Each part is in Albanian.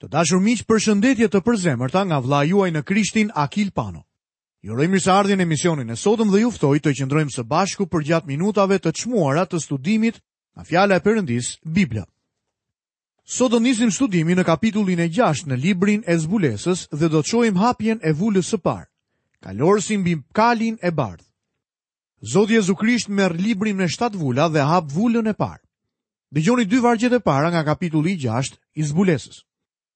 Të dashur miq, përshëndetje të përzemërta nga vlla juaj në Krishtin, Akil Pano. Ju uroj mirëseardhjen në emisionin e sotëm dhe ju ftoj të qëndrojmë së bashku për gjatë minutave të çmuara të studimit nga fjala e Perëndis, Bibla. Sot do nisim studimin në kapitullin e 6 në librin e zbulesës dhe do të shohim hapjen e vulës së parë, kalorësin mbi kalin e bardhë. Zoti Jezu Krisht merr librin me 7 vula dhe hap vulën e parë. Dëgjoni 2 vargjet e para nga kapitulli 6 i zbulesës.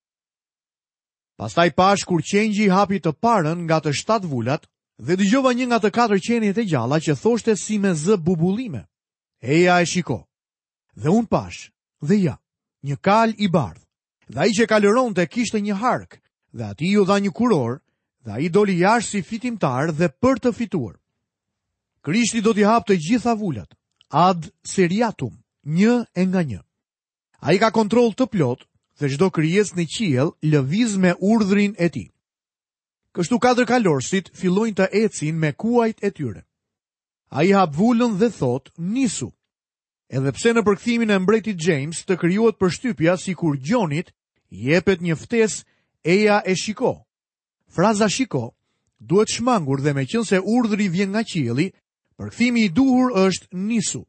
Pastaj pash kur qengji hapi të parën nga të 7 vulat dhe dëgjova një nga të 4 qenjet e gjalla që thoshte si me zë bubullime: Eja e shiko. Dhe unë pash, dhe ja, një kal i bardhë. Dhe ai që kalëronte kishte një hark, dhe atij u dha një kuror, dhe ai doli jashtë si fitimtar dhe për të fituar. Krishti do t'i hap të gjitha vulat, ad seriatum, një e nga një. Ai ka kontroll të plot dhe çdo krijesë në qiell lëviz me urdhrin e tij. Kështu 4 kalorësit fillojnë të ecin me kuajt e tyre. Ai hap vulën dhe thot: nisu. Edhe pse në përkthimin e mbretit James të krijohet përshtypja sikur gjonit jepet një ftesë eja e shiko. Fraza shiko duhet shmangur dhe meqense urdhri vjen nga qielli, përkthimi i duhur është nisu.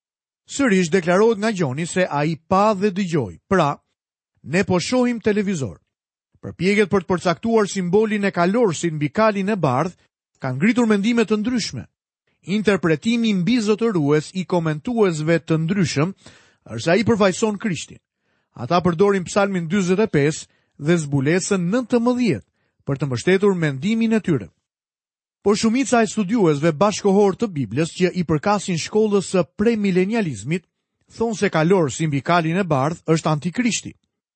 Sërish deklarohet nga gjoni se ai pa dhe dëgjoi. Pra, ne po shohim televizor. Përpjekjet për të përcaktuar simbolin e kalorësit mbi kalin e bardhë kanë ngritur mendime të ndryshme. Interpretimi mbizotërues i komentuesve të ndryshëm është ai përfaqëson Krishtin. Ata përdorin Psalmin 45 dhe zbulesën 19 për të mbështetur mendimin e tyre. Por shumica e studiuesve bashkohor të Biblës që i përkasin shkollës së premilenializmit thonë se kalorësi mbi kalin e bardhë është antikrishti.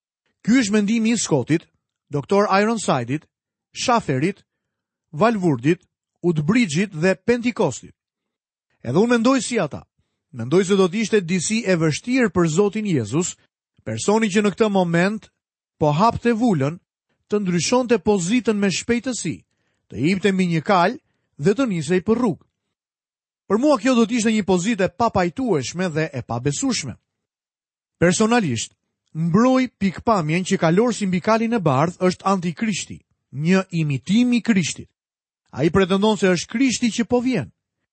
Ky është mendimi i Scottit, Dr. Ironsideit, Schafferit, Walvoordit, Woodbridgeit dhe Pentikostit. Edhe unë mendoj si ata. Mendoj se do të ishte disi e vështirë për Zotin Jezus, personi që në këtë moment po hapte vulën, të ndryshonte pozitën me shpejtësi, të hipte mbi një kal dhe të nisej për rrugë. Për mua kjo do të ishte një pozitë e papajtueshme dhe e pabesueshme. Personalisht, mbroj pikpamjen që kalorësi mbi kalin e bardhë është antikrishti, një imitim i Krishtit. Ai pretendon se është Krishti që po vjen.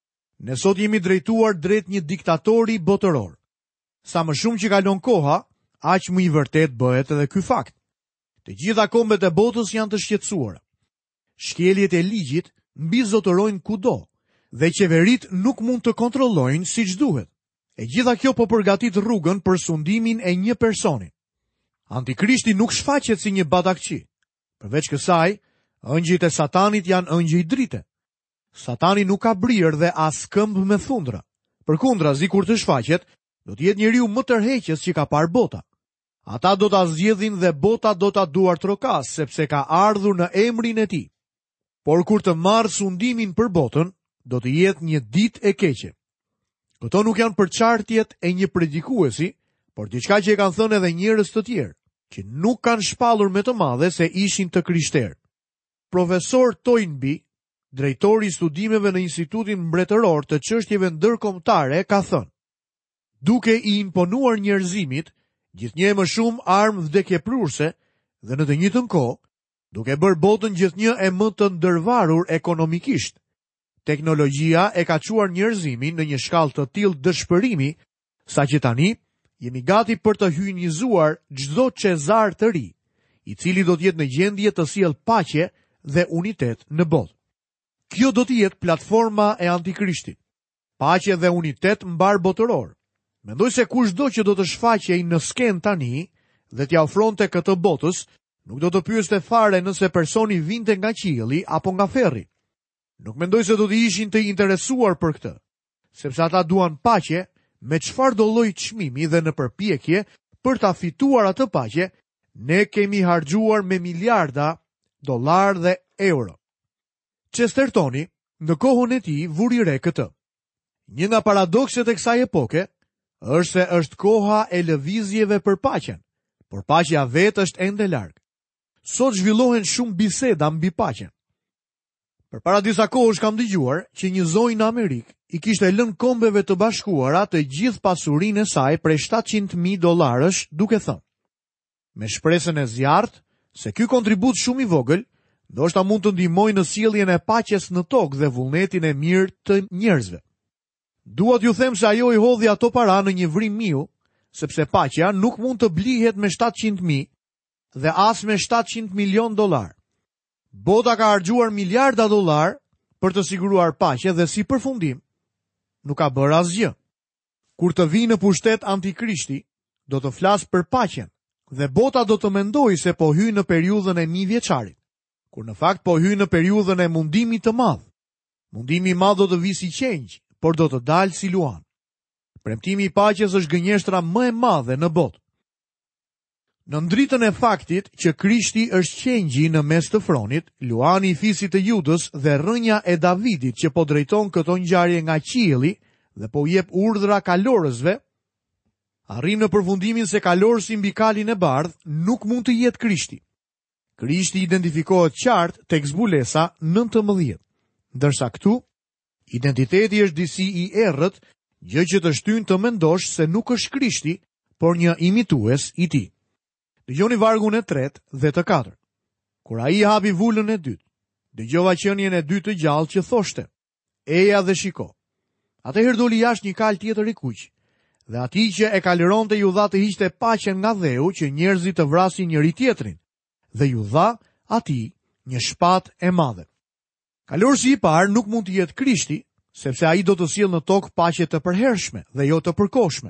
Ne sot jemi drejtuar drejt një diktatori botëror. Sa më shumë që kalon koha, aq më i vërtet bëhet edhe ky fakt. Të gjitha kombet e botës janë të shqetësuara. Shkeljet e ligjit mbizotërojnë kudo dhe qeverit nuk mund të kontrollojnë siç duhet. E gjitha kjo po përgatit rrugën për sundimin e një personi. Antikrishti nuk shfaqet si një badakçi. Përveç kësaj, ëngjëjt e Satanit janë ëngjëj drite. Satani nuk ka brirë dhe as këmbë me thundra. Përkundrazi, kur të shfaqet, do të jetë njeriu më tërheqës që ka parë bota. Ata do ta zgjedhin dhe bota do ta duartrokas sepse ka ardhur në emrin e tij. Por kur të marrë sundimin për botën, do të jetë një ditë e keqe. Këto nuk janë përçartjet e një predikuesi, por diçka që e kanë thënë edhe njerëz të tjerë, që nuk kanë shpallur me të madhe se ishin të krishterë. Profesor Toynbee, drejtori i studimeve në Institutin Mbretëror të Çështjeve Ndërkombëtare, ka thënë: duke i imponuar njerëzimit gjithnjë më shumë armë vdekjeprurse dhe në të njëjtën kohë, duke bërë botën gjithnjë e më të ndërvarur ekonomikisht, teknologjia e ka çuar njerëzimin në një shkallë të tillë dëshpërimi, saqë tani jemi gati për të hyjnizuar çdo çezar të ri, i cili do të jetë në gjendje të sjellë paqe dhe unitet në botë. Kjo do të jetë platforma e antikrishtit. Paqe dhe unitet mbar botëror. Mendoj se kushdo që do të shfaqej në skenë tani dhe t'ia ofronte këtë botës, nuk do të pyeste fare nëse personi vinte nga qielli apo nga ferri. Nuk mendoj se do të ishin të interesuar për këtë, sepse ata duan paqe me çfarë do lloj çmimi dhe në përpjekje për ta fituar atë paqe, ne kemi harxuar me miliarda dollar dhe euro. Chestertoni, në kohën e tij, vuri re këtë. Një nga paradokset e kësaj epoke është se është koha e lëvizjeve për paqen, por paqja vetë është ende larg. Sot zhvillohen shumë biseda mbi paqen. Përpara disa kohësh kam dëgjuar që një zonjë në Amerikë i kishte lënë Kombeve të Bashkuara të gjithë pasurinë e saj prej $700,000 duke thënë: me shpresën e zjarrt se ky kontribut shumë i vogël ndoshta mund të ndihmojë në sjelljen e paqes në tokë dhe vullnetin e mirë të njerëzve. Dua t'ju them se ajo i hodhi ato para në një vrim miu, sepse paqja nuk mund të blihet me 700.000 dhe as me 700 milion dollar. Bota ka harxuar miliarda dollar për të siguruar paqe dhe si përfundim nuk ka bërë asgjë. Kur të vijë në pushtet Antikrishti, do të flasë për paqen dhe bota do të mendojë se po hyj në periudhën e 1000 vjeçarit, kur në fakt po hyj në periudhën e mundimit të madh. Mundimi i madh do të vijë si qenj, por do të dalë si luan. Premtimi i paqes është gënjeshtra më e madhe në botë. Në ndritën e faktit që Krishti është qengji në mes të fronit, luani i fisit të Judës dhe rrënja e Davidit që po drejton këto ngjarje nga qielli dhe po jep urdhra kalorësve, arrim në përfundimin se kalorësi mbi kalin e bardhë nuk mund të jetë Krishti. Krishti identifikohet qartë tek zbulesa 19, ndërsa këtu identiteti është disi i errët, gjë që të shtyn të mendosh se nuk është Krishti, por një imitues i tij. Dëgjoni vargun e 3 dhe të 4. Kur ai hapi vulën e dytë, dëgjova qenien e dytë të gjallë që thoshte: Eja dhe shiko. Atëherë doli jashtë një kal tjetër i kuq, dhe atij që e kalironte ju dha të hiqte paqen nga dheu që njerëzit të vrasin njëri tjetrin, dhe ju dha atij një shpatë e madhe. Kalorësi i parë nuk mund të jetë Krishti, sepse ai do të sjellë në tokë paqe të përhershme dhe jo të përkohshme.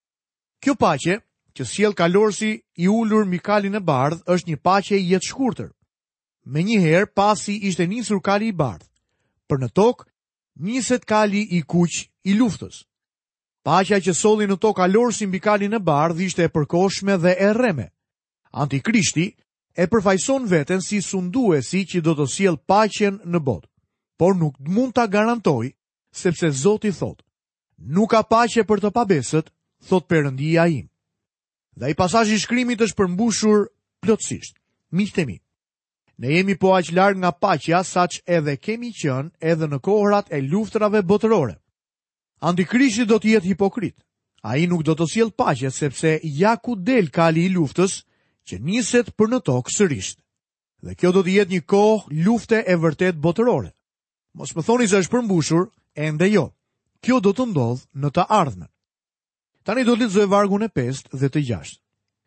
Kjo paqe që sjell kalorësi i ulur mbi kalin e bardhë është një paqe i jetë shkurtër. Menjëherë pasi ishte nisur kali i bardhë, për në tokë niset kali i kuq i luftës. Paqja që solli në tokë kalorësi mbi kalin e bardhë ishte e përkohshme dhe e rreme. Antikrishti e përfaqëson veten si sunduesi që do të sjellë paqen në botë, por nuk mund ta garantoj, sepse Zoti thotë: Nuk ka paqe për të pabesët, thot Perëndia im. Dhe ai pasazh i shkrimit është përmbushur plotësisht. Miqtë mi, ne jemi po aq larg nga paqja saq edhe kemi qenë edhe në kohërat e luftrave botërore. Antikrishti do të jetë hipokrit. Ai nuk do të sjellë paqe sepse ja ku del kali i luftës që niset për në tokë sërish. Dhe kjo do të jetë një kohë lufte e vërtet botërore. Mos më thoni se është përmbushur, ende jo. Kjo do të ndodhë në të ardhmen. Tani do të lexoj vargun e 5 dhe të 6.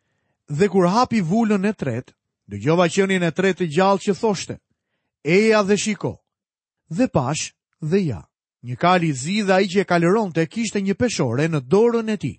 Dhe kur hapi vulën e 3, dëgjova qenien e 3 të gjallë që thoshte: Eja dhe shiko. Dhe pash dhe ja, një kal i zi dhe ai që e kalironte kishte një peshore në dorën e tij.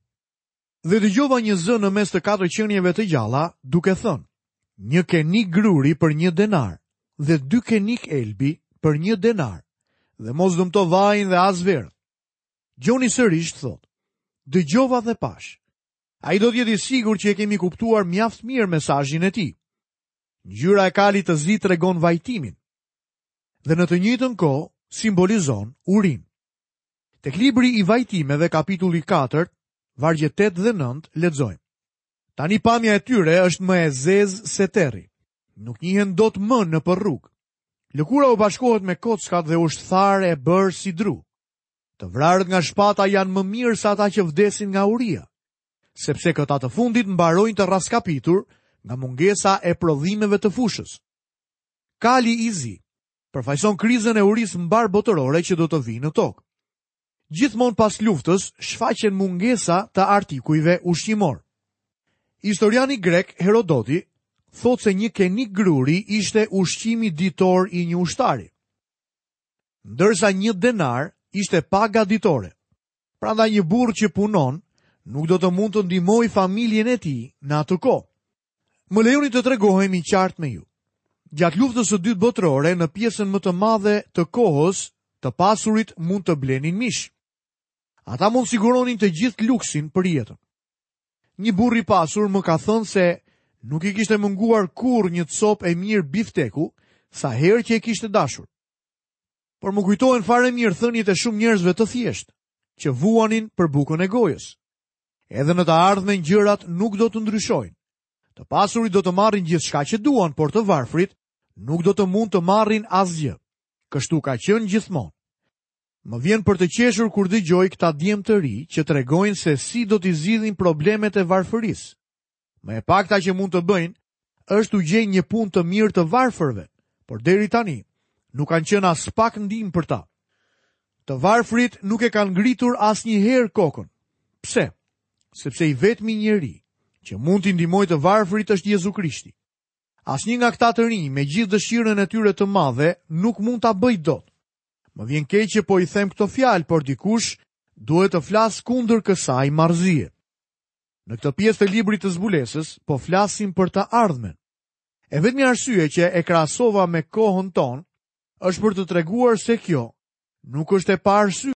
Dhe dëgjova një zë në mes të 4 qenieve të gjalla, duke thënë: Një kenik gruri për 1 denar, dhe 2 kenik elbi për 1 denar, dhe mos dëmto vajin dhe as verë. Gjoni sërish thot: Dëgjova dhe pash. Ai do të jetë i sigurt që e kemi kuptuar mjaft mirë mesazhin e tij. Ngjyra e kalit të zi tregon vajtimin, dhe në të njëjtën kohë simbolizon urim. Tek libri i vajtimeve kapitulli 4, vargje 8 dhe 9 lexojmë: Tani pamja e tyre është më e zezë se terri. Nuk njihen dot më nëpër rrugë. Lëkura u bashkohet me kockat dhe ushtarë e bërë si dru. Të vrarët nga shpata janë më mirë se ata që vdesin nga uria, sepse këta të fundit mbarojnë të raskapitur nga mungesa e prodhimeve të fushës. Kali i zi përfaqëson krizën e urisë mbar botërore që do të vijë në tokë. Gjithmonë pas luftës shfaqen mungesa të artikujve ushqimor. Historiani grek Herodoti thotë se një kenik gruri ishte ushqimi ditor i një ushtari, ndërsa 1 denar ishte paga ditore. Prandaj një burr që punon nuk do të mund të ndihmojë familjen e tij në atë kohë. Më lejoni të tregohemi qartë me ju. Gjatë luftës së dytë botërore, në pjesën më të madhe të kohës, të pasurit mund të blenin mish. Ata mund siguronin të gjithë luksin për jetën. Një burr i pasur më ka thënë se nuk i kishte munguar kurrë një copë e mirë bifteku sa herë që e kishte dashur. Por më kujtohen fare mirë thënjet e shumë njerëzve të thjeshtë, që vuanin për bukën e gojës. Edhe në të ardhmen gjërat nuk do të ndryshojnë. Të pasurit do të marrin gjithçka që duan, por të varfrit nuk do të mund të marrin asgjë. Kështu ka qenë gjithmonë. Më vjen për të qeshur kur dëgjoj këta djemë të ri që tregojnë se si do t'i zgjidhin problemet e varfërisë. Më e pakta që mund të bëjnë është u gjejnë një punë të mirë të varfërve, por deri tani nuk kanë qenë as pak ndihmë për ta. Të varfrit nuk e kanë ngritur asnjëherë kokën. Pse? Sepse i vetmi njeri që mund t'i ndihmojë të varfrit është Jezu Krishti. Asnjë nga këta të rinj me gjithë dëshirën e tyre të madhe nuk mund ta bëjë dot. Më vjen keq që po i them këto fjalë, por dikush duhet të flas kundër kësaj marrëzie. Në këtë pjesë të librit të zbulesës po flasim për të ardhmen. E vetmi arsye që e krahasova me kohën tonë është për të treguar se kjo nuk është e pa arsye.